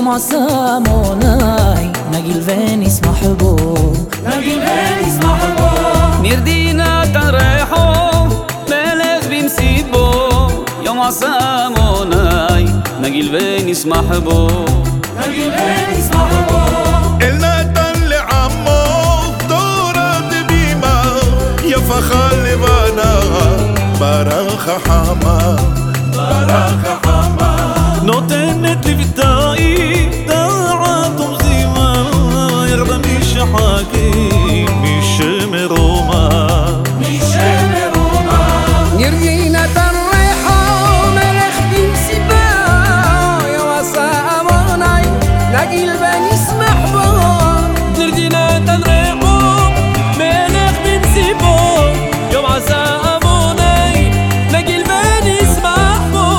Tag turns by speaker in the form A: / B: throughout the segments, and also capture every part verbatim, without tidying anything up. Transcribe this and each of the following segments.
A: عساموناي نقل ونسمح بو
B: نقل ونسمح بو
C: نردينا تنريحو ملك بمسيبو يوم عساموناي نقل ونسمح بو
B: نقل ونسمح بو
D: إلنا تنلي عمو دورة بيما يفخر لبانا براخ حما براخ حما
E: نوتنت لفتاي داعات مزيما يغضى مش حاكي مش مروما
B: مش مروما
F: نرجينا تنريحو ملخ بمسيبا يا وساموناي نقل بنسمح بو
E: نرجينا تنريحو ملخ بمسيبا يا وساموناي نقل بنسمح بو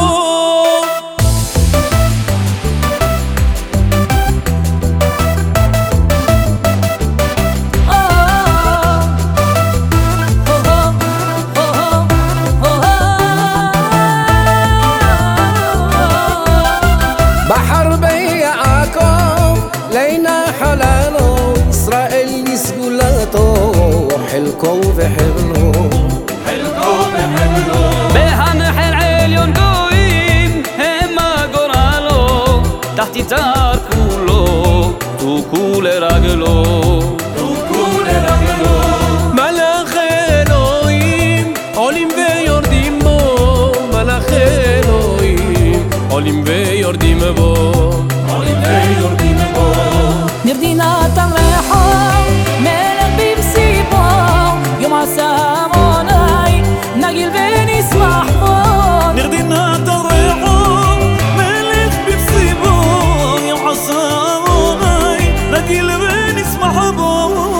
F: بحر بيعاكم لينا حلالو إسرائيل يسقلاتو حلكو بحبلو
B: حلكو بحبلو
C: بهنحل عليون قويم هما قرالو تحت تاركولو توكول راجلو
B: توكول راجلو
E: ملخ אלוהים עולים ויורדים בו מלאך אלוהים עולים ויורדים בו
B: עולים ויורדים בו
A: نردينا تنريحو ملك بمسيبو يوم عساموناي نقل ونسمح بو
E: נרדינה תריחו מלך בפסיבו יום עסמונאי נגיל ונשמח בו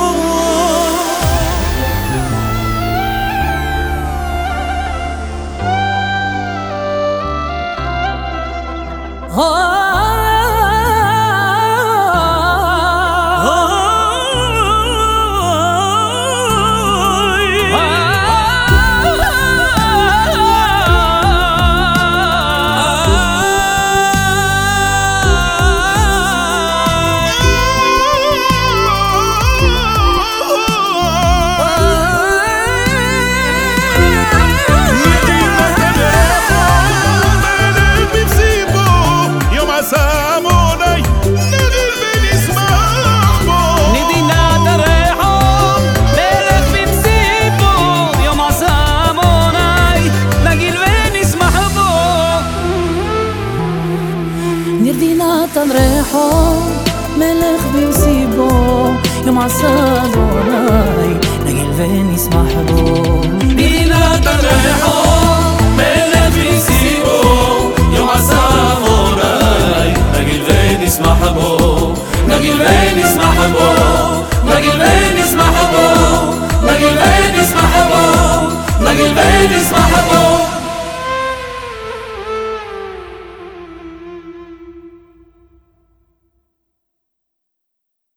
A: نردينا تنريحو ملك بمسيبو يوم عساموناي نقل ونسمح بو
C: نردينا تنريحو